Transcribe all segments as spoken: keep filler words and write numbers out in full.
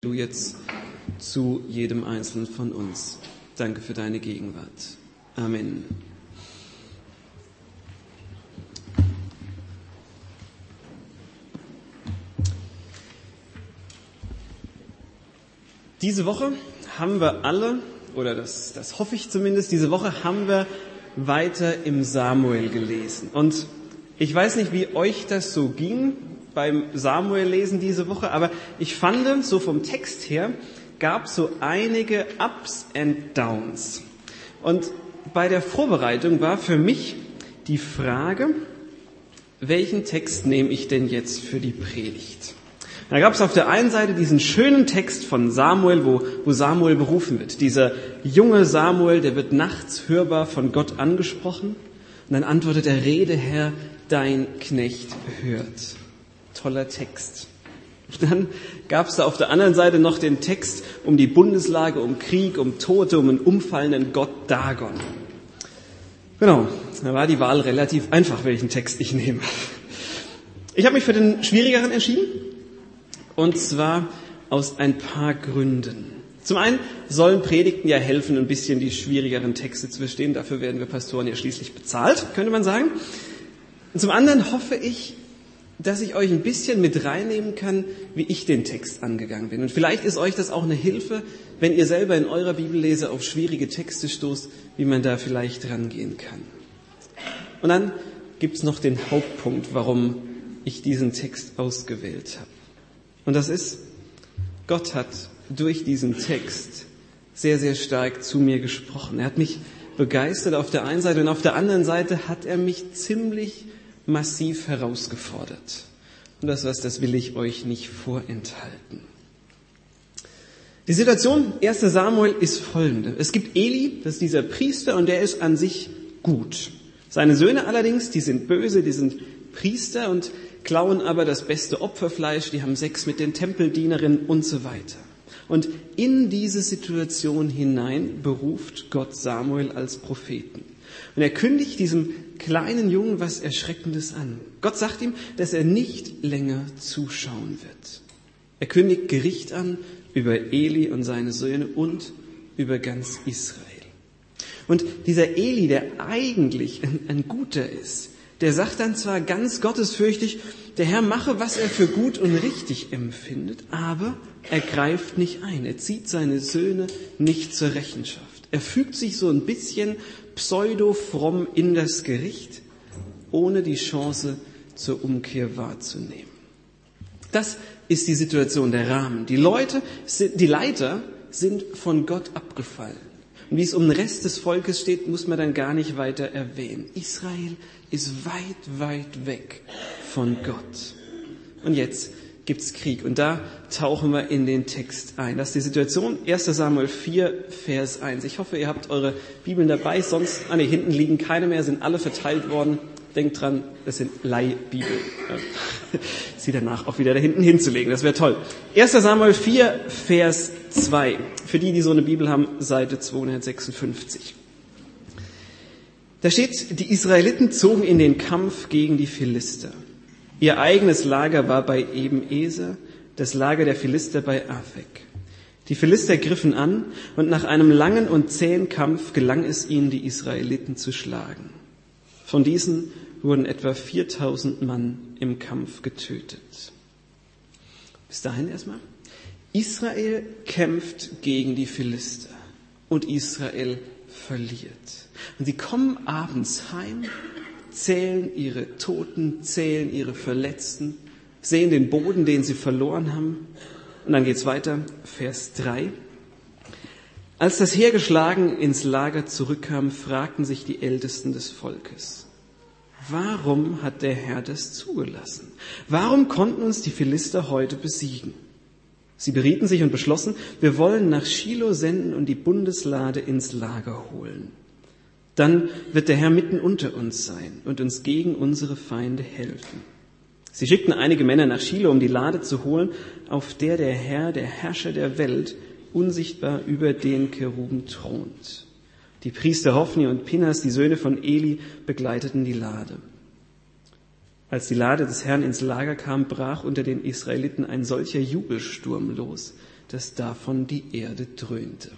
du jetzt zu jedem Einzelnen von uns. Danke für deine Gegenwart. Amen. Diese Woche haben wir alle, oder das, das hoffe ich zumindest, diese Woche haben wir weiter im Samuel gelesen. Und ich weiß nicht, wie euch das so ging beim Samuel-Lesen diese Woche, aber ich fand, so vom Text her, gab so einige Ups and Downs. Und bei der Vorbereitung war für mich die Frage, welchen Text nehme ich denn jetzt für die Predigt? Da gab es auf der einen Seite diesen schönen Text von Samuel, wo, wo Samuel berufen wird. Dieser junge Samuel, der wird nachts hörbar von Gott angesprochen. Und dann antwortet er, Rede Herr, dein Knecht hört. Toller Text. Und dann gab es da auf der anderen Seite noch den Text um die Bundeslage, um Krieg, um Tote, um einen umfallenden Gott Dagon. Genau, da war die Wahl relativ einfach, welchen Text ich nehme. Ich habe mich für den schwierigeren entschieden. Und zwar aus ein paar Gründen. Zum einen sollen Predigten ja helfen, ein bisschen die schwierigeren Texte zu verstehen. Dafür werden wir Pastoren ja schließlich bezahlt, könnte man sagen. Und zum anderen hoffe ich, dass ich euch ein bisschen mit reinnehmen kann, wie ich den Text angegangen bin. Und vielleicht ist euch das auch eine Hilfe, wenn ihr selber in eurer Bibellese auf schwierige Texte stoßt, wie man da vielleicht rangehen kann. Und dann gibt's noch den Hauptpunkt, warum ich diesen Text ausgewählt habe. Und das ist, Gott hat durch diesen Text sehr, sehr stark zu mir gesprochen. Er hat mich begeistert auf der einen Seite und auf der anderen Seite hat er mich ziemlich massiv herausgefordert. Und das was, das will ich euch nicht vorenthalten. Die Situation, erster Samuel, ist folgende. Es gibt Eli, das ist dieser Priester, und der ist an sich gut. Seine Söhne allerdings, die sind böse, die sind Priester und klauen aber das beste Opferfleisch, die haben Sex mit den Tempeldienerinnen und so weiter. Und in diese Situation hinein beruft Gott Samuel als Propheten. Und er kündigt diesem kleinen Jungen was Erschreckendes an. Gott sagt ihm, dass er nicht länger zuschauen wird. Er kündigt Gericht an über Eli und seine Söhne und über ganz Israel. Und dieser Eli, der eigentlich ein, ein Guter ist, der sagt dann zwar ganz gottesfürchtig, der Herr mache, was er für gut und richtig empfindet, aber er greift nicht ein. Er zieht seine Söhne nicht zur Rechenschaft. Er fügt sich so ein bisschen pseudo-fromm in das Gericht, ohne die Chance zur Umkehr wahrzunehmen. Das ist die Situation, der Rahmen. Die Leute, die Leiter sind von Gott abgefallen. Und wie es um den Rest des Volkes steht, muss man dann gar nicht weiter erwähnen. Israel ist weit, weit weg von Gott. Und jetzt gibt's Krieg. Und da tauchen wir in den Text ein. Das ist die Situation. erster Samuel vier, Vers eins. Ich hoffe, ihr habt eure Bibeln dabei. Sonst, ah ne, hinten liegen keine mehr, sind alle verteilt worden. Denkt dran, das sind Leihbibeln. Sie danach auch wieder da hinten hinzulegen. Das wäre toll. erster Samuel vier, Vers zwei. Für die, die so eine Bibel haben, Seite zweihundertsechsundfünfzig. Da steht, die Israeliten zogen in den Kampf gegen die Philister. Ihr eigenes Lager war bei Eben-Eser, das Lager der Philister bei Afek. Die Philister griffen an und nach einem langen und zähen Kampf gelang es ihnen, die Israeliten zu schlagen. Von diesen wurden etwa viertausend Mann im Kampf getötet. Bis dahin erstmal. Israel kämpft gegen die Philister und Israel verliert. Und sie kommen abends heim, zählen ihre Toten, zählen ihre Verletzten, sehen den Boden, den sie verloren haben. Und dann geht's weiter, Vers drei. Als das Heer geschlagen ins Lager zurückkam, fragten sich die Ältesten des Volkes: Warum hat der Herr das zugelassen? Warum konnten uns die Philister heute besiegen? Sie berieten sich und beschlossen, wir wollen nach Schilo senden und die Bundeslade ins Lager holen. Dann wird der Herr mitten unter uns sein und uns gegen unsere Feinde helfen. Sie schickten einige Männer nach Schilo, um die Lade zu holen, auf der der Herr, der Herrscher der Welt, unsichtbar über den Keruben thront. Die Priester Hophni und Pinhas, die Söhne von Eli, begleiteten die Lade. Als die Lade des Herrn ins Lager kam, brach unter den Israeliten ein solcher Jubelsturm los, dass davon die Erde dröhnte.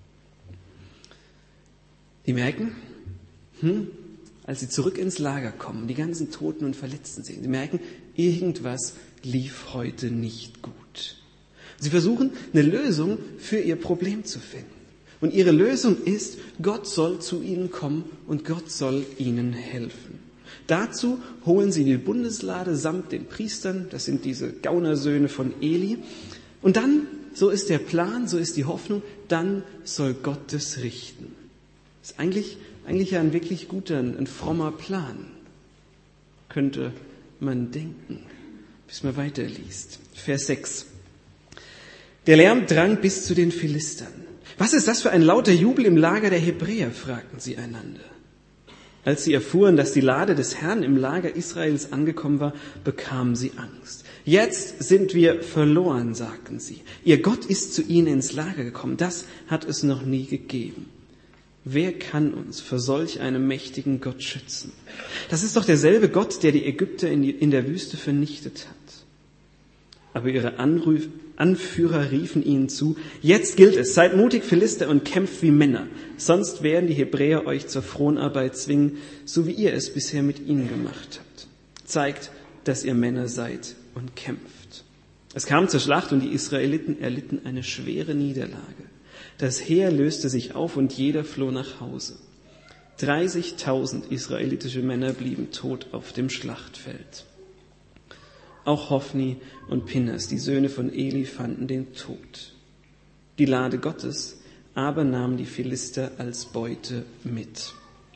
Die merken, hm, als sie zurück ins Lager kommen, die ganzen Toten und Verletzten sehen, sie merken, irgendwas lief heute nicht gut. Sie versuchen, eine Lösung für ihr Problem zu finden. Und ihre Lösung ist, Gott soll zu ihnen kommen und Gott soll ihnen helfen. Dazu holen sie die Bundeslade samt den Priestern, das sind diese Gaunersöhne von Eli. Und dann, so ist der Plan, so ist die Hoffnung, dann soll Gott es richten. Das ist eigentlich, eigentlich ja ein wirklich guter, ein frommer Plan, könnte man denken, bis man weiterliest. Vers sechs. Der Lärm drang bis zu den Philistern. Was ist das für ein lauter Jubel im Lager der Hebräer, fragten sie einander. Als sie erfuhren, dass die Lade des Herrn im Lager Israels angekommen war, bekamen sie Angst. Jetzt sind wir verloren, sagten sie. Ihr Gott ist zu ihnen ins Lager gekommen. Das hat es noch nie gegeben. Wer kann uns vor solch einem mächtigen Gott schützen? Das ist doch derselbe Gott, der die Ägypter in, die, in der Wüste vernichtet hat. Aber ihre Anruf, Anführer riefen ihnen zu, jetzt gilt es, seid mutig, Philister, und kämpft wie Männer. Sonst werden die Hebräer euch zur Fronarbeit zwingen, so wie ihr es bisher mit ihnen gemacht habt. Zeigt, dass ihr Männer seid und kämpft. Es kam zur Schlacht und die Israeliten erlitten eine schwere Niederlage. Das Heer löste sich auf und jeder floh nach Hause. dreißigtausend israelitische Männer blieben tot auf dem Schlachtfeld. Auch Hophni und Pinhas, die Söhne von Eli, fanden den Tod. Die Lade Gottes aber nahmen die Philister als Beute mit.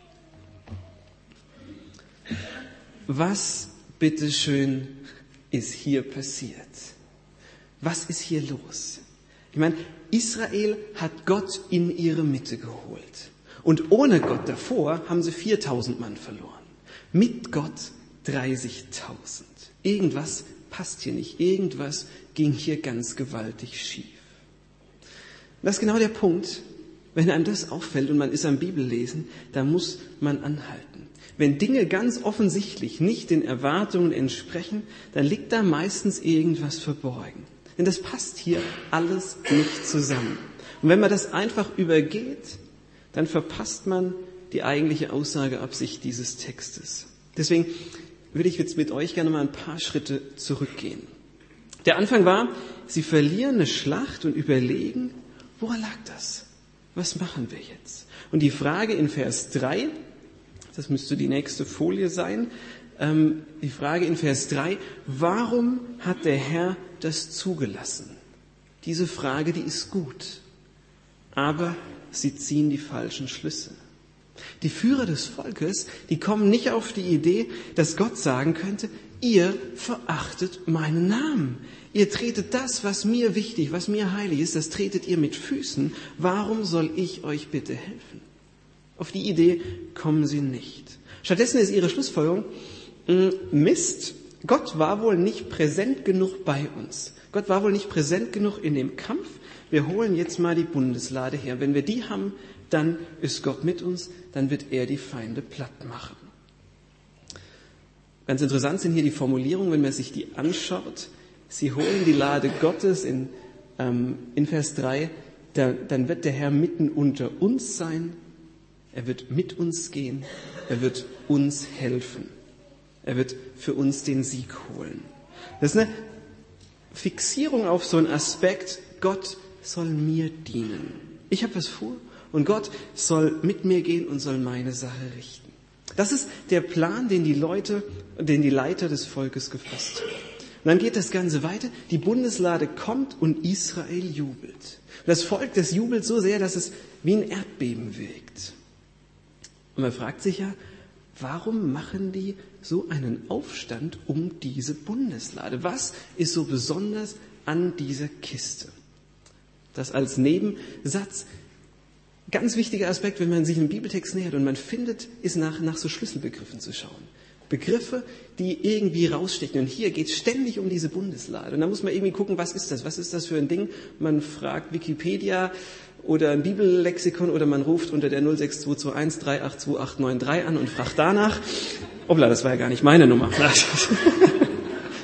Was, bitteschön, ist hier passiert? Was ist hier los? Ich meine, Israel hat Gott in ihre Mitte geholt. Und ohne Gott davor haben sie viertausend Mann verloren. Mit Gott dreißigtausend. Irgendwas passt hier nicht. Irgendwas ging hier ganz gewaltig schief. Das ist genau der Punkt. Wenn einem das auffällt und man ist am Bibellesen, da muss man anhalten. Wenn Dinge ganz offensichtlich nicht den Erwartungen entsprechen, dann liegt da meistens irgendwas verborgen. Denn das passt hier alles nicht zusammen. Und wenn man das einfach übergeht, dann verpasst man die eigentliche Aussageabsicht dieses Textes. Deswegen würde ich jetzt mit euch gerne mal ein paar Schritte zurückgehen. Der Anfang war, sie verlieren eine Schlacht und überlegen, woran lag das? Was machen wir jetzt? Und die Frage in Vers drei, das müsste die nächste Folie sein, ähm, die Frage in Vers drei, warum hat der Herr das zugelassen? Diese Frage, die ist gut, aber sie ziehen die falschen Schlüsse. Die Führer des Volkes, die kommen nicht auf die Idee, dass Gott sagen könnte, ihr verachtet meinen Namen. Ihr tretet das, was mir wichtig, was mir heilig ist, das tretet ihr mit Füßen. Warum soll ich euch bitte helfen? Auf die Idee kommen sie nicht. Stattdessen ist ihre Schlussfolgerung, Mist, Gott war wohl nicht präsent genug bei uns. Gott war wohl nicht präsent genug in dem Kampf. Wir holen jetzt mal die Bundeslade her. Wenn wir die haben, dann ist Gott mit uns, dann wird er die Feinde platt machen. Ganz interessant sind hier die Formulierungen, wenn man sich die anschaut. Sie holen die Lade Gottes in, ähm, in Vers drei, da, dann wird der Herr mitten unter uns sein, er wird mit uns gehen, er wird uns helfen, er wird für uns den Sieg holen. Das ist eine Fixierung auf so einen Aspekt, Gott soll mir dienen. Ich habe was vor und Gott soll mit mir gehen und soll meine Sache richten. Das ist der Plan, den die Leute, den die Leiter des Volkes gefasst haben. Und dann geht das Ganze weiter. Die Bundeslade kommt und Israel jubelt. Und das Volk, das jubelt so sehr, dass es wie ein Erdbeben wirkt. Und man fragt sich ja, warum machen die so einen Aufstand um diese Bundeslade? Was ist so besonders an dieser Kiste? Das als Nebensatz. Ganz wichtiger Aspekt, wenn man sich einem Bibeltext nähert und man findet, ist nach, nach so Schlüsselbegriffen zu schauen. Begriffe, die irgendwie rausstechen. Und hier geht es ständig um diese Bundeslade. Und da muss man irgendwie gucken, was ist das? Was ist das für ein Ding? Man fragt Wikipedia oder ein Bibellexikon oder man ruft unter der null sechs zwei zwei eins drei acht zwei acht neun drei an und fragt danach. Obla, das war ja gar nicht meine Nummer.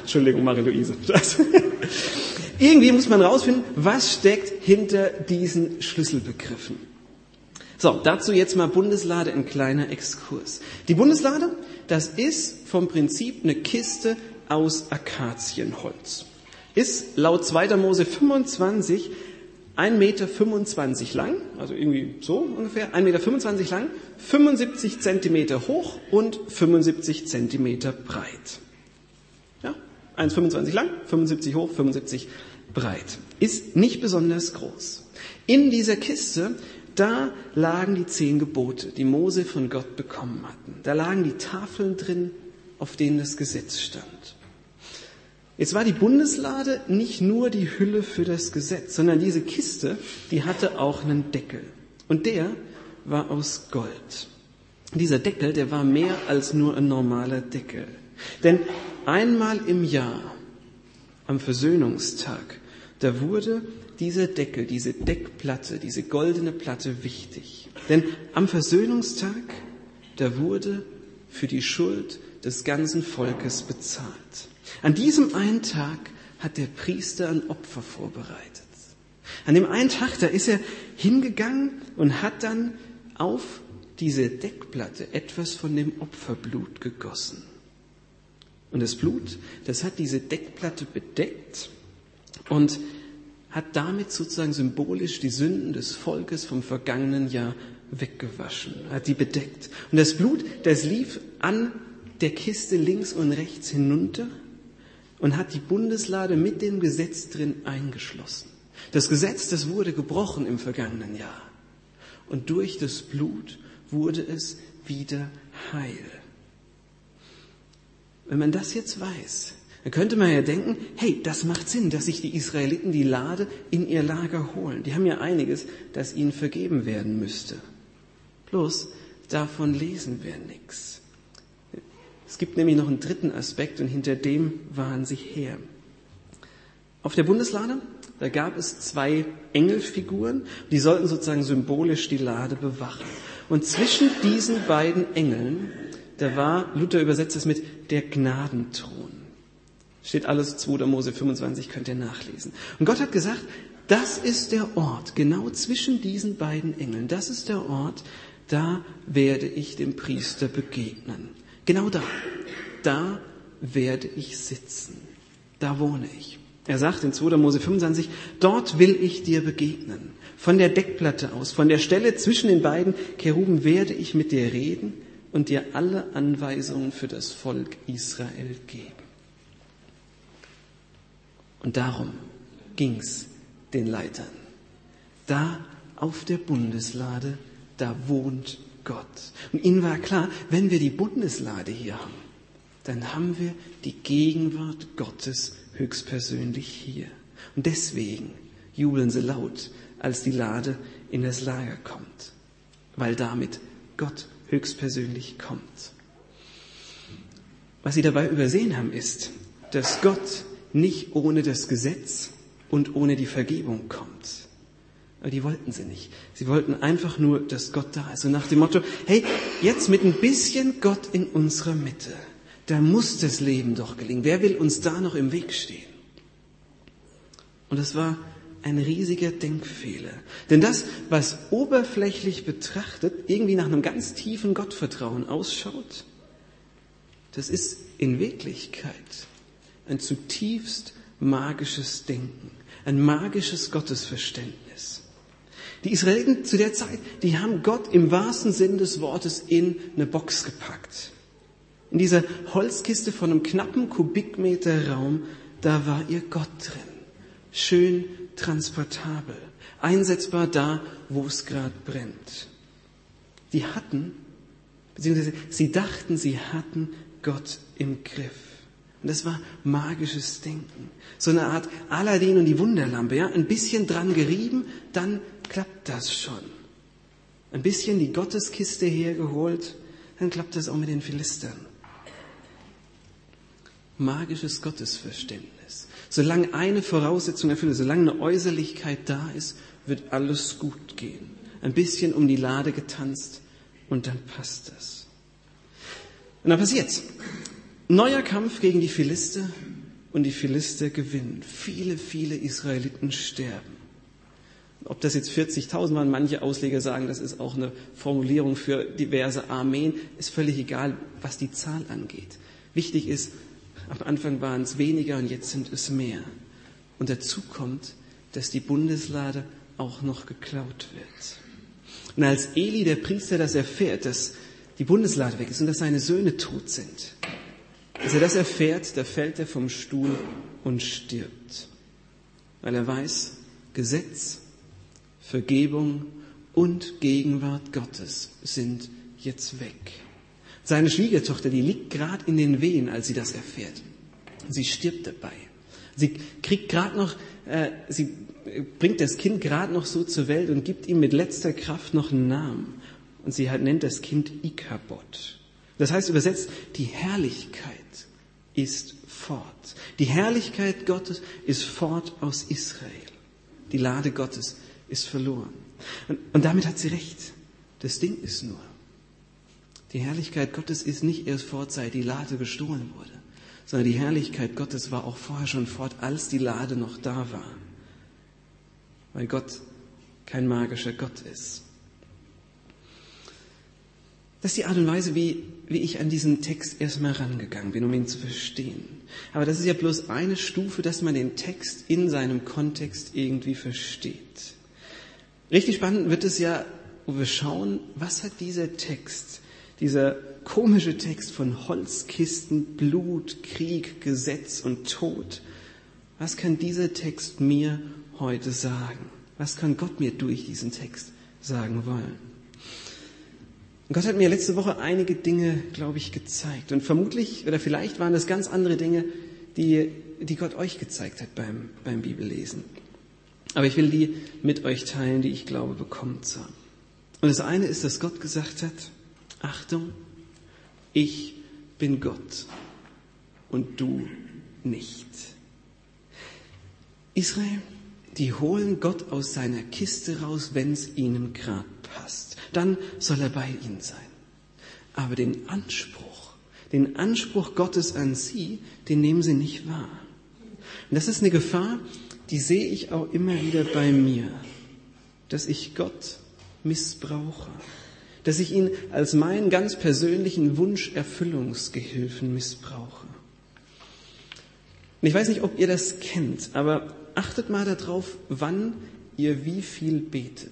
Entschuldigung, Marie-Louise. Irgendwie muss man rausfinden, was steckt hinter diesen Schlüsselbegriffen. So, dazu jetzt mal Bundeslade, ein kleiner Exkurs. Die Bundeslade, das ist vom Prinzip eine Kiste aus Akazienholz. Ist laut zweiter Mose fünfundzwanzig ein Meter fünfundzwanzig lang, also irgendwie so ungefähr, ein Meter fünfundzwanzig lang, fünfundsiebzig Zentimeter hoch und fünfundsiebzig Zentimeter breit. Ja, eins Komma fünfundzwanzig lang, fünfundsiebzig hoch, fünfundsiebzig breit. Ist nicht besonders groß. In dieser Kiste, da lagen die zehn Gebote, die Mose von Gott bekommen hatten. Da lagen die Tafeln drin, auf denen das Gesetz stand. Jetzt war die Bundeslade nicht nur die Hülle für das Gesetz, sondern diese Kiste, die hatte auch einen Deckel. Und der war aus Gold. Dieser Deckel, der war mehr als nur ein normaler Deckel. Denn einmal im Jahr, am Versöhnungstag, da wurde dieser Deckel, diese Deckplatte, diese goldene Platte wichtig. Denn am Versöhnungstag, da wurde für die Schuld des ganzen Volkes bezahlt. An diesem einen Tag hat der Priester ein Opfer vorbereitet. An dem einen Tag, da ist er hingegangen und hat dann auf diese Deckplatte etwas von dem Opferblut gegossen. Und das Blut, das hat diese Deckplatte bedeckt und hat damit sozusagen symbolisch die Sünden des Volkes vom vergangenen Jahr weggewaschen, hat die bedeckt. Und das Blut, das lief an der Kiste links und rechts hinunter und hat die Bundeslade mit dem Gesetz drin eingeschlossen. Das Gesetz, das wurde gebrochen im vergangenen Jahr. Und durch das Blut wurde es wieder heil. Wenn man das jetzt weiß, dann könnte man ja denken, hey, das macht Sinn, dass sich die Israeliten die Lade in ihr Lager holen. Die haben ja einiges, das ihnen vergeben werden müsste. Bloß, davon lesen wir nichts. Es gibt nämlich noch einen dritten Aspekt und hinter dem waren sie her. Auf der Bundeslade, da gab es zwei Engelfiguren, die sollten sozusagen symbolisch die Lade bewachen. Und zwischen diesen beiden Engeln, da war, Luther übersetzt es mit der Gnadenthron. Steht alles zweiter Mose fünfundzwanzig, könnt ihr nachlesen. Und Gott hat gesagt, das ist der Ort, genau zwischen diesen beiden Engeln. Das ist der Ort, da werde ich dem Priester begegnen. Genau da, da werde ich sitzen. Da wohne ich. Er sagt in zweiter Mose fünfundzwanzig, dort will ich dir begegnen. Von der Deckplatte aus, von der Stelle zwischen den beiden Keruben werde ich mit dir reden und dir alle Anweisungen für das Volk Israel geben. Und darum ging's den Leitern. Da auf der Bundeslade, da wohnt Gott. Und ihnen war klar, wenn wir die Bundeslade hier haben, dann haben wir die Gegenwart Gottes höchstpersönlich hier. Und deswegen jubeln sie laut, als die Lade in das Lager kommt, weil damit Gott höchstpersönlich kommt. Was sie dabei übersehen haben, ist, dass Gott nicht ohne das Gesetz und ohne die Vergebung kommt. Aber die wollten sie nicht. Sie wollten einfach nur, dass Gott da ist. Und nach dem Motto, hey, jetzt mit ein bisschen Gott in unserer Mitte, da muss das Leben doch gelingen. Wer will uns da noch im Weg stehen? Und das war ein riesiger Denkfehler. Denn das, was oberflächlich betrachtet irgendwie nach einem ganz tiefen Gottvertrauen ausschaut, das ist in Wirklichkeit ein zutiefst magisches Denken, ein magisches Gottesverständnis. Die Israeliten zu der Zeit, die haben Gott im wahrsten Sinn des Wortes in eine Box gepackt. In dieser Holzkiste von einem knappen Kubikmeter Raum, da war ihr Gott drin. Schön transportabel, einsetzbar da, wo es gerade brennt. Die hatten, beziehungsweise sie dachten, sie hatten Gott im Griff. Und das war magisches Denken. So eine Art Aladdin und die Wunderlampe, ja, ein bisschen dran gerieben, dann klappt das schon. Ein bisschen die Gotteskiste hergeholt, dann klappt das auch mit den Philistern. Magisches Gottesverständnis. Solange eine Voraussetzung erfüllt ist, solange eine Äußerlichkeit da ist, wird alles gut gehen. Ein bisschen um die Lade getanzt und dann passt das. Und dann passiert's. Neuer Kampf gegen die Philister und die Philister gewinnen. Viele, viele Israeliten sterben. Ob das jetzt vierzigtausend waren, manche Ausleger sagen, das ist auch eine Formulierung für diverse Armeen, ist völlig egal, was die Zahl angeht. Wichtig ist, am Anfang waren es weniger und jetzt sind es mehr. Und dazu kommt, dass die Bundeslade auch noch geklaut wird. Und als Eli, der Priester, das erfährt, dass die Bundeslade weg ist und dass seine Söhne tot sind, als er das erfährt, da fällt er vom Stuhl und stirbt. Weil er weiß, Gesetz, Vergebung und Gegenwart Gottes sind jetzt weg. Seine Schwiegertochter, die liegt gerade in den Wehen, als sie das erfährt. Sie stirbt dabei. Sie kriegt gerade noch, äh, sie bringt das Kind gerade noch so zur Welt und gibt ihm mit letzter Kraft noch einen Namen. Und sie halt nennt das Kind Ikabod. Das heißt übersetzt, die Herrlichkeit ist fort. Die Herrlichkeit Gottes ist fort aus Israel. Die Lade Gottes ist verloren. Und, und damit hat sie recht. Das Ding ist nur, die Herrlichkeit Gottes ist nicht erst fort, seit die Lade gestohlen wurde, sondern die Herrlichkeit Gottes war auch vorher schon fort, als die Lade noch da war. Weil Gott kein magischer Gott ist. Das ist die Art und Weise, wie, wie ich an diesen Text erstmal rangegangen bin, um ihn zu verstehen. Aber das ist ja bloß eine Stufe, dass man den Text in seinem Kontext irgendwie versteht. Richtig spannend wird es ja, wo wir schauen, was hat dieser Text, dieser komische Text von Holzkisten, Blut, Krieg, Gesetz und Tod, was kann dieser Text mir heute sagen? Was kann Gott mir durch diesen Text sagen wollen? Und Gott hat mir letzte Woche einige Dinge, glaube ich, gezeigt. Und vermutlich oder vielleicht waren das ganz andere Dinge, die, die Gott euch gezeigt hat beim, beim Bibellesen. Aber ich will die mit euch teilen, die ich glaube, bekommen zu haben. Und das eine ist, dass Gott gesagt hat, Achtung, ich bin Gott und du nicht. Israel, die holen Gott aus seiner Kiste raus, wenn es ihnen gerade passt. Dann soll er bei ihnen sein. Aber den Anspruch, den Anspruch Gottes an sie, den nehmen sie nicht wahr. Und das ist eine Gefahr, die sehe ich auch immer wieder bei mir, dass ich Gott missbrauche, dass ich ihn als meinen ganz persönlichen Wunscherfüllungsgehilfen missbrauche. Und ich weiß nicht, ob ihr das kennt, aber achtet mal darauf, wann ihr wie viel betet.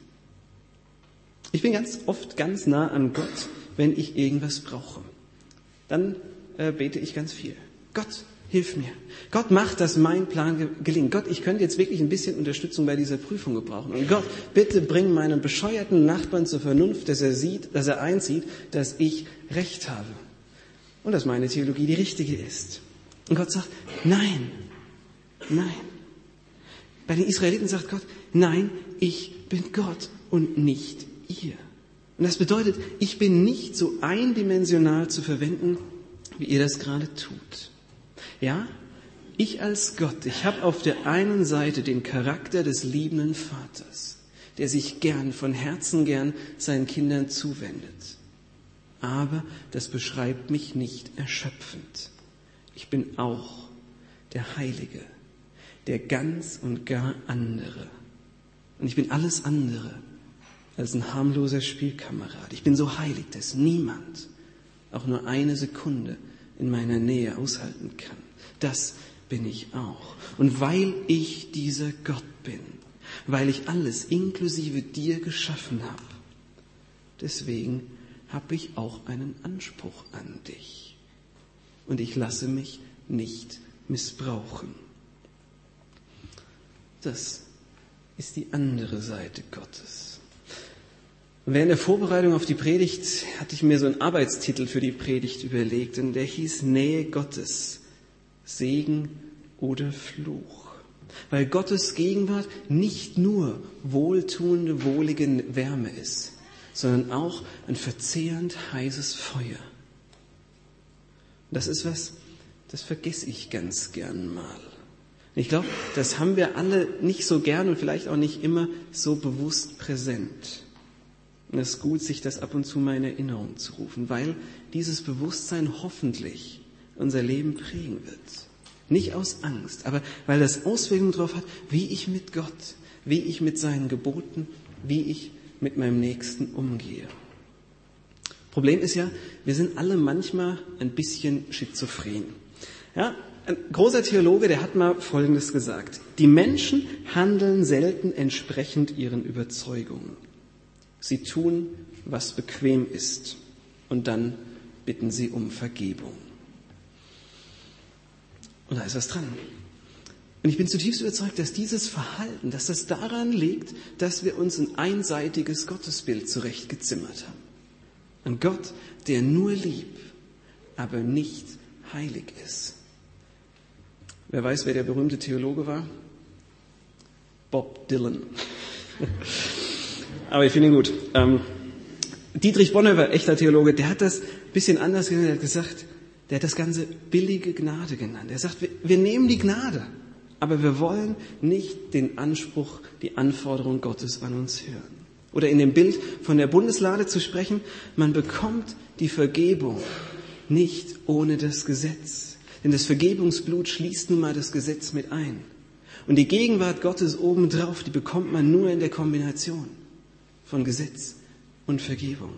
Ich bin ganz oft ganz nah an Gott, wenn ich irgendwas brauche. Dann äh, bete ich ganz viel. Gott, hilf mir. Gott, macht, dass mein Plan ge- gelingt. Gott, ich könnte jetzt wirklich ein bisschen Unterstützung bei dieser Prüfung gebrauchen. Und Gott, bitte bring meinen bescheuerten Nachbarn zur Vernunft, dass er sieht, dass er einsieht, dass ich Recht habe. Und dass meine Theologie die richtige ist. Und Gott sagt, nein, nein. Bei den Israeliten sagt Gott, nein, ich bin Gott und nicht ihr. Und das bedeutet, ich bin nicht so eindimensional zu verwenden, wie ihr das gerade tut. Ja, ich als Gott, ich habe auf der einen Seite den Charakter des liebenden Vaters, der sich gern, von Herzen gern seinen Kindern zuwendet. Aber das beschreibt mich nicht erschöpfend. Ich bin auch der Heilige, der ganz und gar andere. Und ich bin alles andere als ein harmloser Spielkamerad. Ich bin so heilig, dass niemand auch nur eine Sekunde in meiner Nähe aushalten kann. Das bin ich auch. Und weil ich dieser Gott bin, weil ich alles inklusive dir geschaffen habe, deswegen habe ich auch einen Anspruch an dich. Und ich lasse mich nicht missbrauchen. Das ist die andere Seite Gottes. Und während der Vorbereitung auf die Predigt hatte ich mir so einen Arbeitstitel für die Predigt überlegt und der hieß Nähe Gottes, Segen oder Fluch. Weil Gottes Gegenwart nicht nur wohltuende, wohlige Wärme ist, sondern auch ein verzehrend heißes Feuer. Das ist was, das vergesse ich ganz gern mal. Ich glaube, das haben wir alle nicht so gern und vielleicht auch nicht immer so bewusst präsent. Und es ist gut, sich das ab und zu mal in Erinnerung zu rufen, weil dieses Bewusstsein hoffentlich unser Leben prägen wird. Nicht aus Angst, aber weil das Auswirkungen darauf hat, wie ich mit Gott, wie ich mit seinen Geboten, wie ich mit meinem Nächsten umgehe. Problem ist ja, wir sind alle manchmal ein bisschen schizophren. Ja, ein großer Theologe, der hat mal Folgendes gesagt. Die Menschen handeln selten entsprechend ihren Überzeugungen. Sie tun, was bequem ist, und dann bitten sie um Vergebung. Und da ist was dran. Und ich bin zutiefst überzeugt, dass dieses Verhalten, dass das daran liegt, dass wir uns ein einseitiges Gottesbild zurechtgezimmert haben. Ein Gott, der nur lieb, aber nicht heilig ist. Wer weiß, wer der berühmte Theologe war? Bob Dylan. Aber ich finde ihn gut. Ähm, Dietrich Bonhoeffer, echter Theologe, der hat das ein bisschen anders genannt. Er hat gesagt, der hat das Ganze billige Gnade genannt. Er sagt, wir, wir nehmen die Gnade, aber wir wollen nicht den Anspruch, die Anforderung Gottes an uns hören. Oder in dem Bild von der Bundeslade zu sprechen, man bekommt die Vergebung nicht ohne das Gesetz. Denn das Vergebungsblut schließt nun mal das Gesetz mit ein. Und die Gegenwart Gottes obendrauf, die bekommt man nur in der Kombination von Gesetz und Vergebung.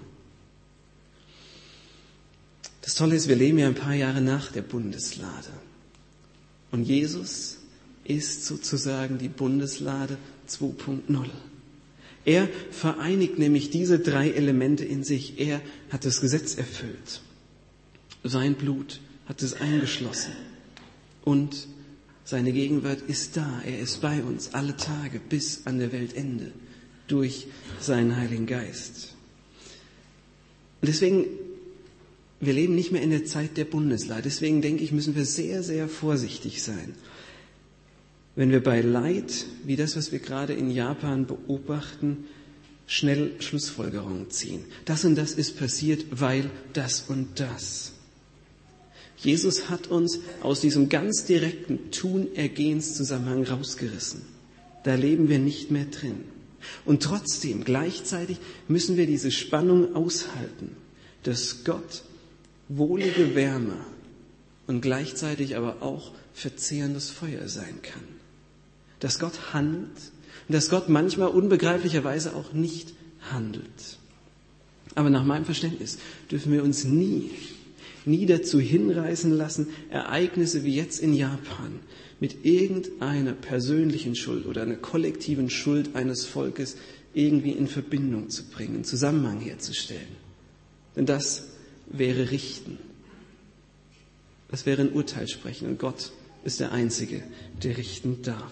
Das Tolle ist, wir leben ja ein paar Jahre nach der Bundeslade. Und Jesus ist sozusagen die Bundeslade zwei Punkt null. Er vereinigt nämlich diese drei Elemente in sich. Er hat das Gesetz erfüllt. Sein Blut hat es eingeschlossen. Und seine Gegenwart ist da. Er ist bei uns alle Tage bis an der Weltende durch seinen Heiligen Geist. Und deswegen, wir leben nicht mehr in der Zeit der Bundeslade. Deswegen denke ich, müssen wir sehr, sehr vorsichtig sein. Wenn wir bei Leid, wie das, was wir gerade in Japan beobachten, schnell Schlussfolgerungen ziehen. Das und das ist passiert, weil das und das. Jesus hat uns aus diesem ganz direkten Tun-Ergehens-Zusammenhang rausgerissen. Da leben wir nicht mehr drin. Und trotzdem, gleichzeitig müssen wir diese Spannung aushalten, dass Gott wohlige Wärme und gleichzeitig aber auch verzehrendes Feuer sein kann. Dass Gott handelt und dass Gott manchmal unbegreiflicherweise auch nicht handelt. Aber nach meinem Verständnis dürfen wir uns nie, nie dazu hinreißen lassen, Ereignisse wie jetzt in Japan mit irgendeiner persönlichen Schuld oder einer kollektiven Schuld eines Volkes irgendwie in Verbindung zu bringen, einen Zusammenhang herzustellen. Denn das wäre Richten. Das wäre ein Urteil sprechen und Gott ist der Einzige, der richten darf.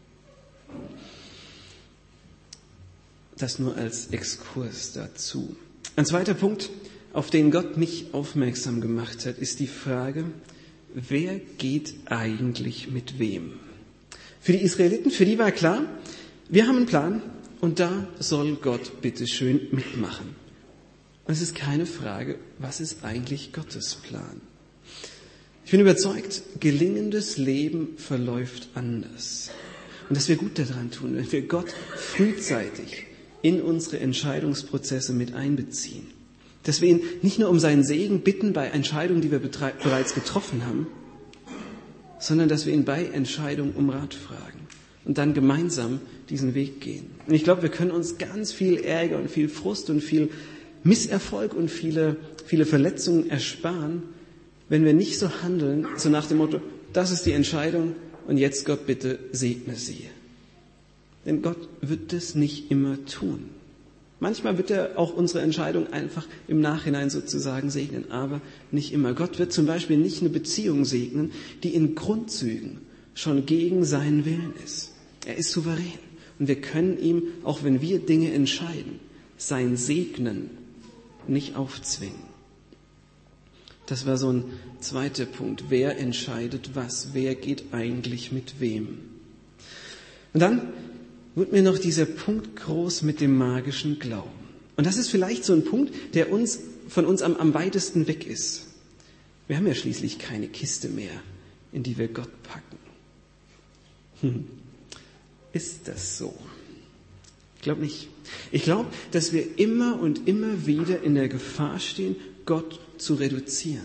Das nur als Exkurs dazu. Ein zweiter Punkt, auf den Gott mich aufmerksam gemacht hat, ist die Frage, wer geht eigentlich mit wem? Für die Israeliten, für die war klar, wir haben einen Plan und da soll Gott bitteschön mitmachen. Und es ist keine Frage, was ist eigentlich Gottes Plan? Ich bin überzeugt, gelingendes Leben verläuft anders. Und dass wir gut daran tun, wenn wir Gott frühzeitig in unsere Entscheidungsprozesse mit einbeziehen. Dass wir ihn nicht nur um seinen Segen bitten bei Entscheidungen, die wir bereits getroffen haben, sondern dass wir ihn bei Entscheidungen um Rat fragen und dann gemeinsam diesen Weg gehen. Und ich glaube, wir können uns ganz viel Ärger und viel Frust und viel Misserfolg und viele, viele Verletzungen ersparen, wenn wir nicht so handeln, so nach dem Motto, das ist die Entscheidung und jetzt Gott bitte segne sie. Denn Gott wird das nicht immer tun. Manchmal wird er auch unsere Entscheidung einfach im Nachhinein sozusagen segnen, aber nicht immer. Gott wird zum Beispiel nicht eine Beziehung segnen, die in Grundzügen schon gegen seinen Willen ist. Er ist souverän und wir können ihm, auch wenn wir Dinge entscheiden, sein Segnen nicht aufzwingen. Das war so ein zweiter Punkt. Wer entscheidet was? Wer geht eigentlich mit wem? Und dann wird mir noch dieser Punkt groß mit dem magischen Glauben. Und das ist vielleicht so ein Punkt, der uns von uns am, am weitesten weg ist. Wir haben ja schließlich keine Kiste mehr, in die wir Gott packen. Hm. Ist das so? Ich glaube nicht. Ich glaube, dass wir immer und immer wieder in der Gefahr stehen, Gott zu reduzieren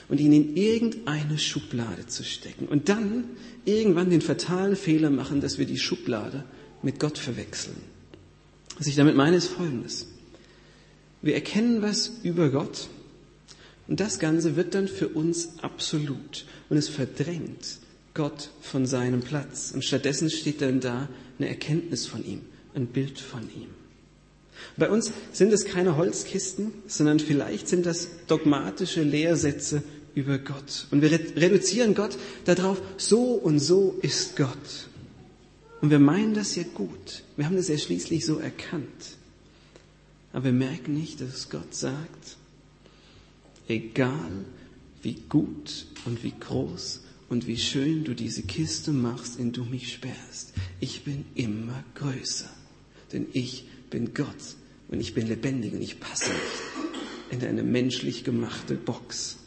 und ihn in irgendeine Schublade zu stecken und dann irgendwann den fatalen Fehler machen, dass wir die Schublade mit Gott verwechseln. Was ich damit meine, ist Folgendes. Wir erkennen was über Gott und das Ganze wird dann für uns absolut und es verdrängt Gott von seinem Platz. Und stattdessen steht dann da eine Erkenntnis von ihm, ein Bild von ihm. Bei uns sind es keine Holzkisten, sondern vielleicht sind das dogmatische Lehrsätze über Gott. Und wir reduzieren Gott darauf, so und so ist Gott. Und wir meinen das ja gut. Wir haben das ja schließlich so erkannt. Aber wir merken nicht, dass Gott sagt, egal wie gut und wie groß und wie schön du diese Kiste machst, in die du mich sperrst, ich bin immer größer. Denn ich bin Gott und ich bin lebendig und ich passe nicht in eine menschlich gemachte Box.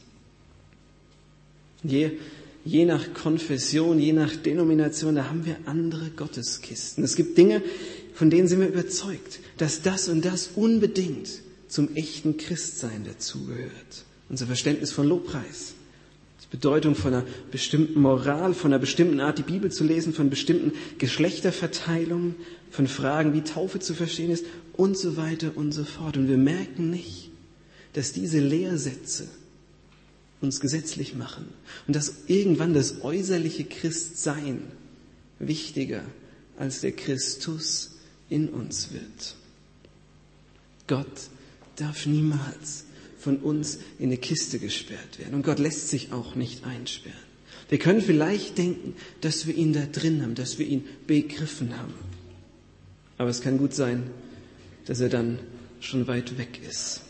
Je, je nach Konfession, je nach Denomination, da haben wir andere Gotteskisten. Es gibt Dinge, von denen sind wir überzeugt, dass das und das unbedingt zum echten Christsein dazugehört. Unser Verständnis von Lobpreis, die Bedeutung von einer bestimmten Moral, von einer bestimmten Art, die Bibel zu lesen, von bestimmten Geschlechterverteilungen, von Fragen, wie Taufe zu verstehen ist und so weiter und so fort. Und wir merken nicht, dass diese Lehrsätze uns gesetzlich machen und dass irgendwann das äußerliche Christsein wichtiger als der Christus in uns wird. Gott darf niemals von uns in eine Kiste gesperrt werden und Gott lässt sich auch nicht einsperren. Wir können vielleicht denken, dass wir ihn da drin haben, dass wir ihn begriffen haben. Aber es kann gut sein, dass er dann schon weit weg ist.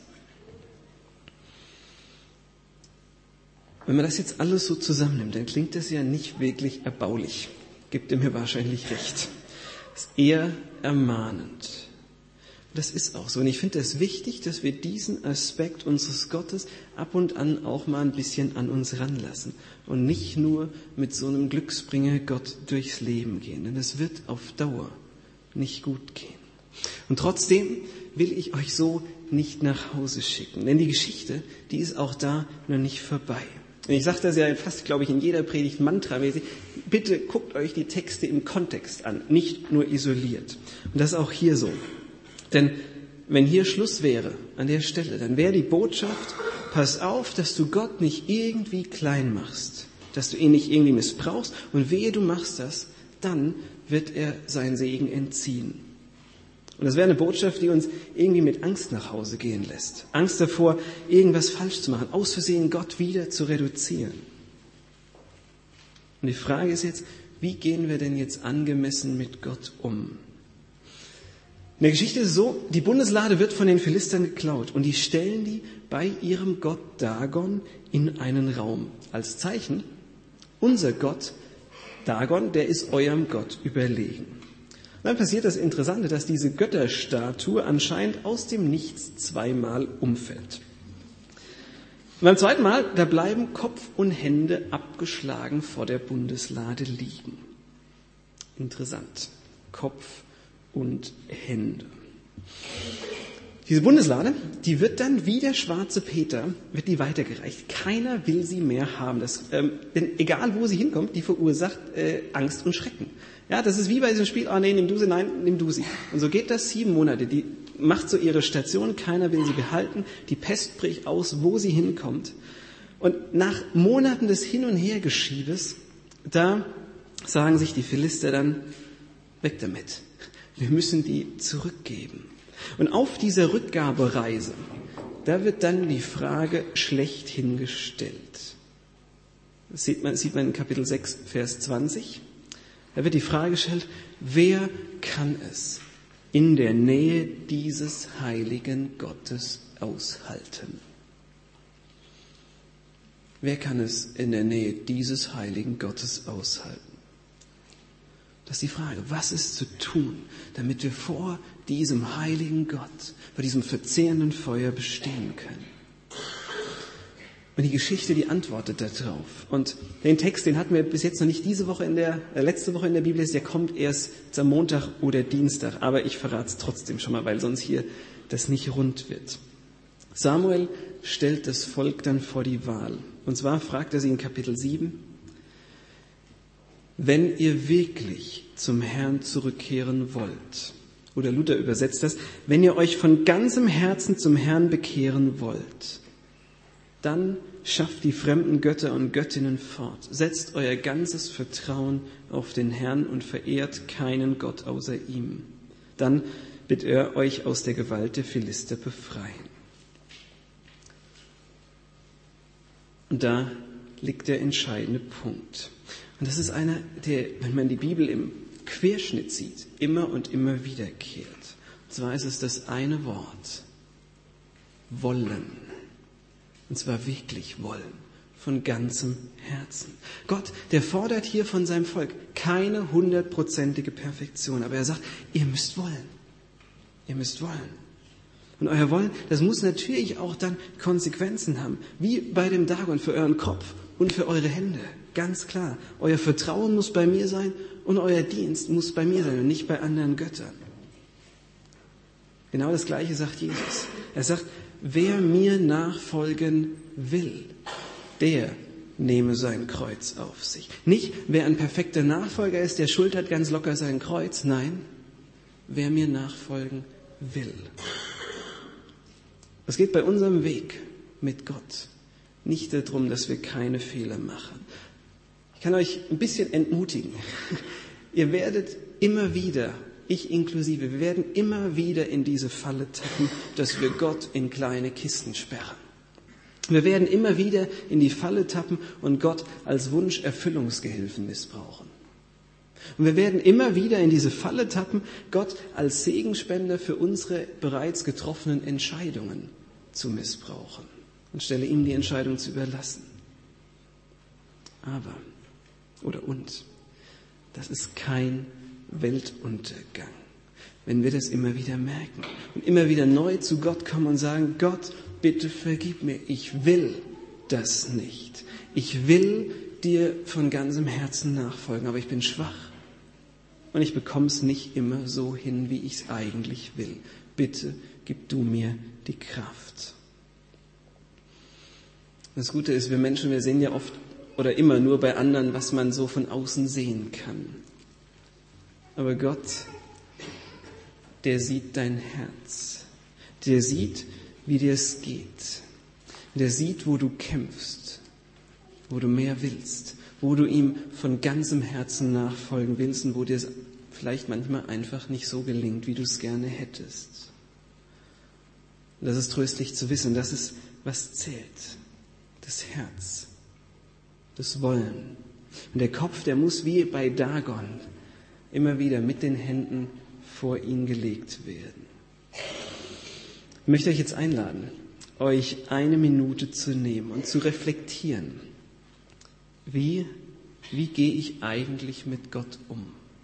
Wenn man das jetzt alles so zusammennimmt, dann klingt das ja nicht wirklich erbaulich. Gibt er mir wahrscheinlich recht. Ist eher ermahnend. Das ist auch so. Und ich finde es wichtig, dass wir diesen Aspekt unseres Gottes ab und an auch mal ein bisschen an uns ranlassen. Und nicht nur mit so einem Glücksbringer Gott durchs Leben gehen. Denn es wird auf Dauer nicht gut gehen. Und trotzdem will ich euch so nicht nach Hause schicken. Denn die Geschichte, die ist auch da noch nicht vorbei. Und ich sage das ja fast, glaube ich, in jeder Predigt mantramäßig. Bitte guckt euch die Texte im Kontext an, nicht nur isoliert. Und das ist auch hier so. Denn wenn hier Schluss wäre an der Stelle, dann wäre die Botschaft, pass auf, dass du Gott nicht irgendwie klein machst, dass du ihn nicht irgendwie missbrauchst und wehe, du machst das, dann wird er seinen Segen entziehen. Und das wäre eine Botschaft, die uns irgendwie mit Angst nach Hause gehen lässt. Angst davor, irgendwas falsch zu machen, aus Versehen Gott wieder zu reduzieren. Und die Frage ist jetzt, wie gehen wir denn jetzt angemessen mit Gott um? In der Geschichte ist es so, die Bundeslade wird von den Philistern geklaut und die stellen die bei ihrem Gott Dagon in einen Raum. Als Zeichen, unser Gott Dagon, der ist eurem Gott überlegen. Und dann passiert das Interessante, dass diese Götterstatue anscheinend aus dem Nichts zweimal umfällt. Und beim zweiten Mal, da bleiben Kopf und Hände abgeschlagen vor der Bundeslade liegen. Interessant. Kopf und Hände. Diese Bundeslade, die wird dann wie der schwarze Peter, wird die weitergereicht. Keiner will sie mehr haben. Das, ähm, denn egal wo sie hinkommt, die verursacht äh, Angst und Schrecken. Ja, das ist wie bei diesem Spiel, ah oh, nee, nimm du sie, nein, nimm du sie. Und so geht das sieben Monate. Die macht so ihre Station, keiner will sie behalten. Die Pest bricht aus, wo sie hinkommt. Und nach Monaten des Hin- und Hergeschiebes, da sagen sich die Philister dann, weg damit. Wir müssen die zurückgeben. Und auf dieser Rückgabereise, da wird dann die Frage schlechthin gestellt. Das sieht man, sieht man in Kapitel sechs, Vers zwanzig. Da wird die Frage gestellt, wer kann es in der Nähe dieses heiligen Gottes aushalten? Wer kann es in der Nähe dieses heiligen Gottes aushalten? Das ist die Frage, was ist zu tun, damit wir vor diesem heiligen Gott, vor diesem verzehrenden Feuer bestehen können? Und die Geschichte, die antwortet darauf. Und den Text, den hatten wir bis jetzt noch nicht diese Woche in der, äh, letzte Woche in der Bibel, der kommt erst am Montag oder Dienstag. Aber ich verrate es trotzdem schon mal, weil sonst hier das nicht rund wird. Samuel stellt das Volk dann vor die Wahl. Und zwar fragt er sie in Kapitel sieben, wenn ihr wirklich zum Herrn zurückkehren wollt, oder Luther übersetzt das, wenn ihr euch von ganzem Herzen zum Herrn bekehren wollt, dann schafft die fremden Götter und Göttinnen fort. Setzt euer ganzes Vertrauen auf den Herrn und verehrt keinen Gott außer ihm. Dann wird er euch aus der Gewalt der Philister befreien. Und da liegt der entscheidende Punkt. Und das ist einer, der, wenn man die Bibel im Querschnitt sieht, immer und immer wiederkehrt. Und zwar ist es das eine Wort: wollen. Und zwar wirklich wollen, von ganzem Herzen. Gott, der fordert hier von seinem Volk keine hundertprozentige Perfektion, aber er sagt, ihr müsst wollen. Ihr müsst wollen. Und euer Wollen, das muss natürlich auch dann Konsequenzen haben, wie bei dem Dagon für euren Kopf und für eure Hände. Ganz klar, euer Vertrauen muss bei mir sein und euer Dienst muss bei mir sein und nicht bei anderen Göttern. Genau das Gleiche sagt Jesus. Er sagt, wer mir nachfolgen will, der nehme sein Kreuz auf sich. Nicht, wer ein perfekter Nachfolger ist, der schultert ganz locker sein Kreuz. Nein, wer mir nachfolgen will. Es geht bei unserem Weg mit Gott nicht darum, dass wir keine Fehler machen. Ich kann euch ein bisschen entmutigen. Ihr werdet immer wieder, ich inklusive, wir werden immer wieder in diese Falle tappen, dass wir Gott in kleine Kisten sperren. Wir werden immer wieder in die Falle tappen und Gott als Wunscherfüllungsgehilfen missbrauchen. Und wir werden immer wieder in diese Falle tappen, Gott als Segenspender für unsere bereits getroffenen Entscheidungen zu missbrauchen, anstelle ihm die Entscheidung zu überlassen. Aber, oder und, das ist kein Weltuntergang, wenn wir das immer wieder merken und immer wieder neu zu Gott kommen und sagen, Gott, bitte vergib mir, ich will das nicht. Ich will dir von ganzem Herzen nachfolgen, aber ich bin schwach und ich bekomme es nicht immer so hin, wie ich es eigentlich will. Bitte gib du mir die Kraft. Das Gute ist, wir Menschen, wir sehen ja oft oder immer nur bei anderen, was man so von außen sehen kann. Aber Gott, der sieht dein Herz. Der sieht, wie dir es geht. Der sieht, wo du kämpfst, wo du mehr willst, wo du ihm von ganzem Herzen nachfolgen willst und wo dir es vielleicht manchmal einfach nicht so gelingt, wie du es gerne hättest. Und das ist tröstlich zu wissen, das ist, was zählt. Das Herz, das Wollen. Und der Kopf, der muss wie bei Dagon immer wieder mit den Händen vor ihn gelegt werden. Ich möchte euch jetzt einladen, euch eine Minute zu nehmen und zu reflektieren. Wie, wie gehe ich eigentlich mit Gott um?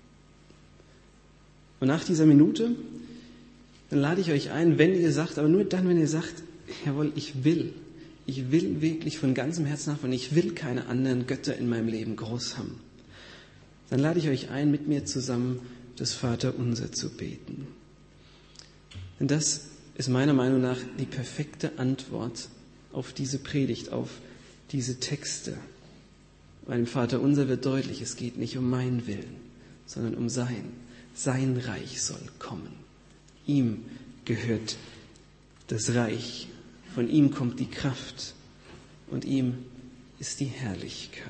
Und nach dieser Minute, dann lade ich euch ein, wenn ihr sagt, aber nur dann, wenn ihr sagt, jawohl, ich will, ich will wirklich von ganzem Herzen nachfolgen, ich will keine anderen Götter in meinem Leben groß haben. Dann lade ich euch ein, mit mir zusammen das Vaterunser zu beten. Denn das ist meiner Meinung nach die perfekte Antwort auf diese Predigt, auf diese Texte. Weil im Vaterunser wird deutlich, es geht nicht um meinen Willen, sondern um sein. Sein Reich soll kommen. Ihm gehört das Reich. Von ihm kommt die Kraft und ihm ist die Herrlichkeit.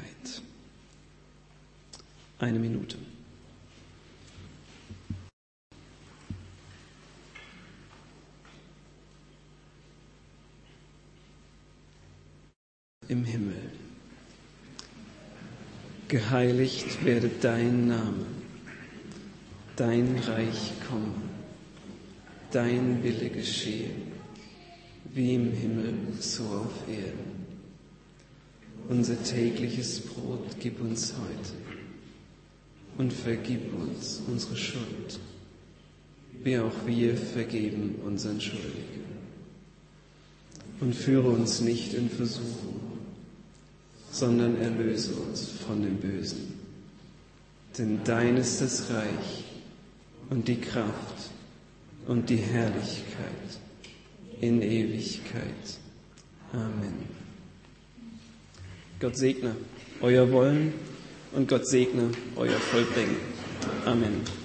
Eine Minute. Im Himmel. Geheiligt werde dein Name, dein Reich komme, dein Wille geschehe, wie im Himmel, so auf Erden. Unser tägliches Brot gib uns heute und vergib uns unsere Schuld, wie auch wir vergeben unseren Schuldigen. Und führe uns nicht in Versuchung, sondern erlöse uns von dem Bösen. Denn dein ist das Reich und die Kraft und die Herrlichkeit in Ewigkeit. Amen. Gott segne euer Wollen und Gott segne euer Vollbringen. Amen.